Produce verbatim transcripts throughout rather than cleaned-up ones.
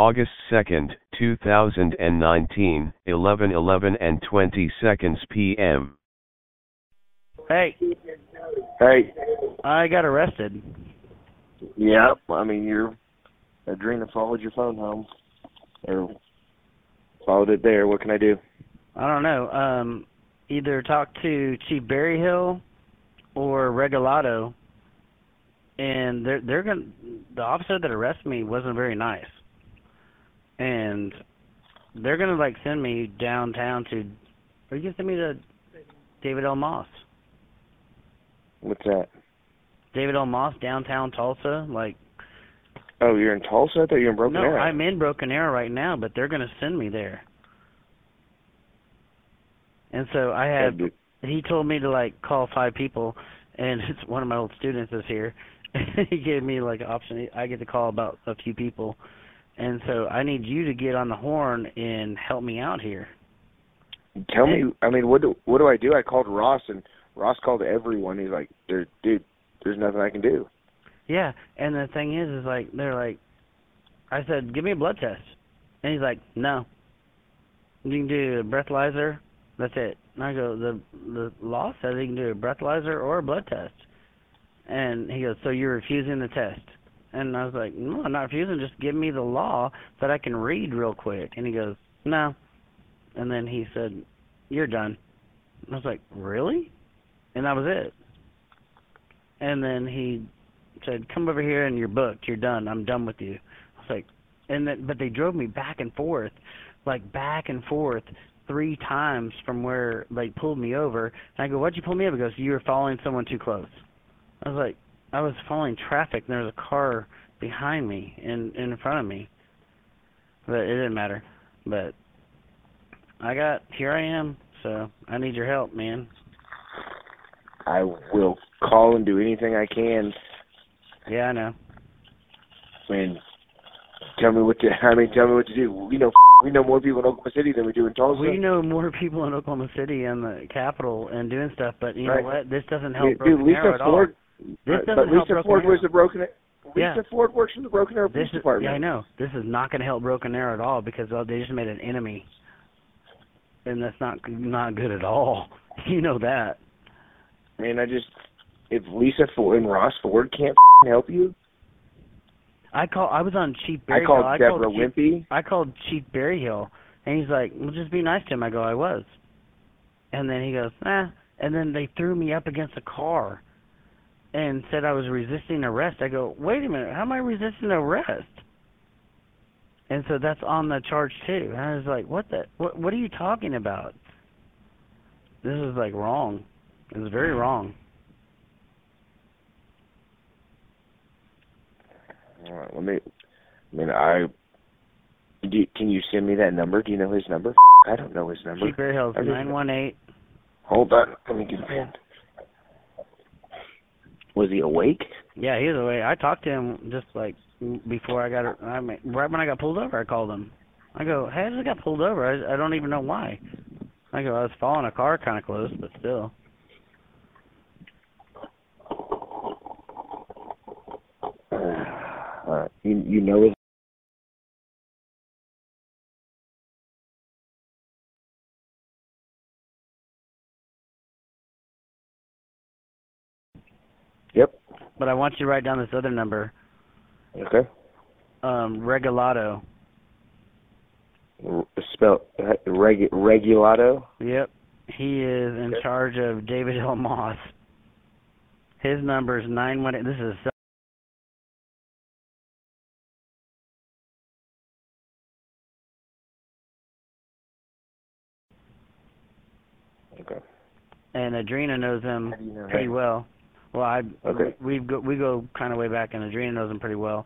August second, two thousand nineteen, eleven eleven and twenty seconds p m Hey, Hey. I got arrested. Yeah, I mean, your Adrena followed your phone home. Or followed it there. What can I do? I don't know. Um, either talk to Chief Berryhill or Regalado, and they're they're gonna. The officer that arrested me wasn't very nice, and they're gonna like send me downtown to. Or you can send me to David L. Moss. What's that? David L. Moss, downtown Tulsa, like. Oh, you're in Tulsa? I thought you were in Broken no, Arrow. No, I'm in Broken Arrow right now, but they're gonna send me there. And so I had. He told me to like call five people, and it's one of my old students is here. He gave me like an option. I get to call about a few people, and so I need you to get on the horn and help me out here. Tell and, me, I mean, what do what do I do? I called Ross, and Ross called everyone. He's like, "There, dude, there's nothing I can do." Yeah, and the thing is, is like they're like, I said, give me a blood test, and he's like, no. You can do a breathalyzer. That's it. And I go, the the law says you can do a breathalyzer or a blood test. And he goes, so you're refusing the test? And I was like, no, I'm not refusing. Just give me the law that I can read real quick. And he goes, no. And then he said, you're done. And I was like, really? And that was it. And then he said, come over here and you're booked. You're done. I'm done with you. I was like, and then, but they drove me back and forth, like back and forth three times from where they pulled me over. And I go, why'd you pull me over? He goes, you were following someone too close. I was like, I was following traffic, and there was a car behind me and in front of me. But it didn't matter. But I got, here I am, so I need your help, man. I will call and do anything I can. Yeah, I know. I mean, tell me what to, I mean, tell me what to do. We know, we know more people in Oklahoma City than we do in Tulsa. We know more people in Oklahoma City and the capital and doing stuff, but you right. know what? This doesn't help Dude, Broken Lisa Arrow at Ford, all. This doesn't but help Lisa Broken Ford Arrow. was the Broken Lisa yeah. Ford works in the Broken Arrow Police this is, Department. Yeah, I know. This is not going to help Broken Arrow at all because well, they just made an enemy, and that's not not good at all. You know that. I mean, I just if Lisa Ford and Ross Ford can't help you. I call. I was on Chief Berryhill. I called I Deborah called Wimpy. Chief, I called Chief Berryhill, and he's like, "Well, just be nice to him." I go, "I was," and then he goes, "Ah," and then they threw me up against a car. And said I was resisting arrest. I go, wait a minute, how am I resisting arrest? And so that's on the charge too. And I was like, what the, what, what are you talking about? This is like wrong. It was very wrong. All right, let me. I mean, I. Do, can you send me that number? Do you know his number? I don't know his number. Chief Berryhill, nine one eight. Hold on, let me get a pen. Was he awake? Yeah, he was awake. I talked to him just like before I got, I mean, right when I got pulled over, I called him. I go, hey, I just got pulled over. I, I don't even know why. I go, I was following a car kind of close, but still. Uh, you you know his. Yep. But I want you to write down this other number. Okay. Um, Regalado. Spell reg, Regulado. Yep. He is in okay. charge of David L. Moss. His number is nine one eight. This is okay. And Adrena knows him you know pretty him? well. Well, I okay. we go we go kind of way back, and Adrena knows him pretty well.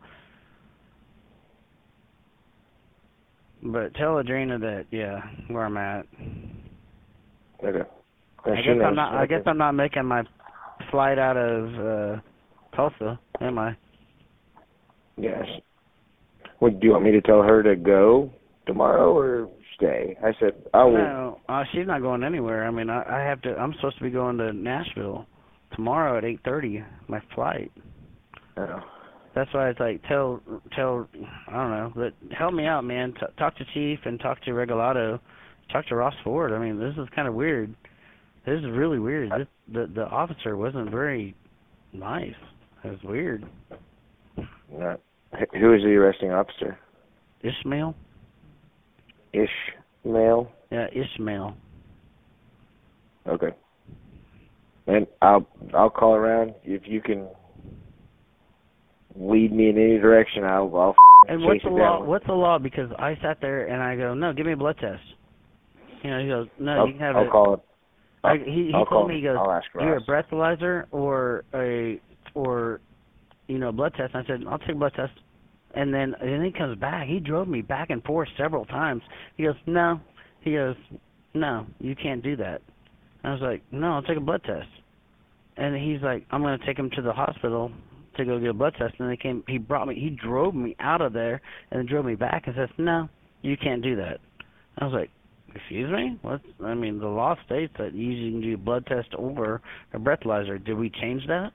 But tell Adrena that yeah, where I'm at. Okay. I guess I'm not. I guess I'm not making my flight out of uh, Tulsa, am I? Yes. What do you want me to tell her to go tomorrow or stay? I said I will. No, uh, she's not going anywhere. I mean, I, I have to. I'm supposed to be going to Nashville tomorrow at eight thirty. My flight. Oh. That's why it's like, tell, tell, I don't know, but help me out, man. T- talk to Chief and talk to Regalado. Talk to Ross Ford. I mean, this is kind of weird. This is really weird. This, the the officer wasn't very nice. It was weird. Not. Who is the arresting officer? Ishmael? Ishmael? Yeah, Ishmael. Okay. And I'll I'll call around if you can lead me in any direction. I'll I'll And chase what's the it law? down. What's the law? Because I sat there and I go, no, give me a blood test. You know, he goes, no, I'll, you can have I'll it. call it. I, he he I'll told call, me, he goes, I'll ask you're a Ross. breathalyzer or a or you know, blood test. And I said, I'll take a blood test. And then and then he comes back. He drove me back and forth several times. He goes, no. He goes, no, you can't do that. I was like, no, I'll take a blood test. And he's like, I'm going to take him to the hospital to go get a blood test. And they came. He brought me. He drove me out of there and then drove me back and says, no, you can't do that. I was like, excuse me? What? I mean, the law states that you can do a blood test or a breathalyzer. Did we change that?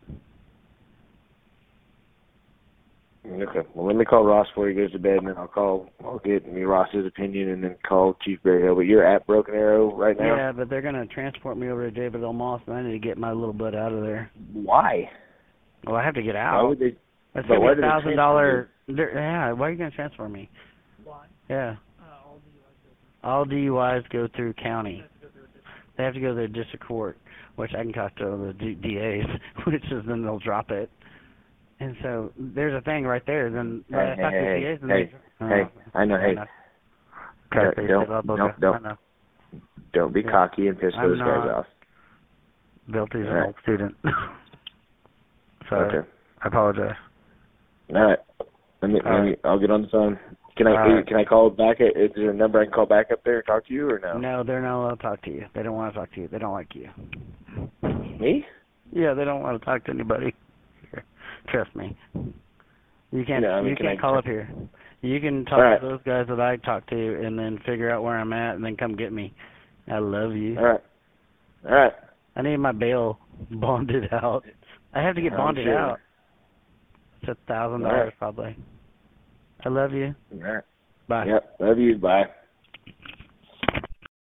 Okay. Well, let me call Ross before he goes to bed, and then I'll call. I'll get me Ross's opinion, and then call Chief Berryhill. But you're at Broken Arrow right now. Yeah, but they're going to transport me over to David L. Moss, and I need to get my little butt out of there. Why? Well, I have to get Why out. would they? That's but going why to be did a they thousand dollar. Yeah, why are you going to transfer me? Why? Yeah. Uh, all D U Is go through. All D U Is go through county. They have to go to their district court, which I can talk to the D- DAs, which is then they'll drop it. And so there's a thing right there. Then Hey, I hey, talk to the hey, D As and hey, they, hey, I know, hey. Cut Don't- it, don't- blah, blah, don't- blah. don't. I know. Don't be Yeah. cocky and piss I'm those guys not. off. Bilty's an Right. old student. Sorry. Okay. I apologize. All right. Let me. All let me. right. I'll get on the phone. Can I? All right. Can I call back? At, is there a number I can call back up there and talk to you, or no? No, they're not allowed to talk to you. They don't want to talk to you. They don't like you. Me? Yeah, they don't want to talk to anybody. Here. Trust me. You can't. No, I mean, you can can't I- call up here. You can talk All right. to those guys that I talk to, and then figure out where I'm at, and then come get me. I love you. All right. All right. I need my bail bonded out. I have to get I'm bonded sure. out. It's a thousand All dollars right. probably. I love you. All right. Bye. Yep. Love you. Bye.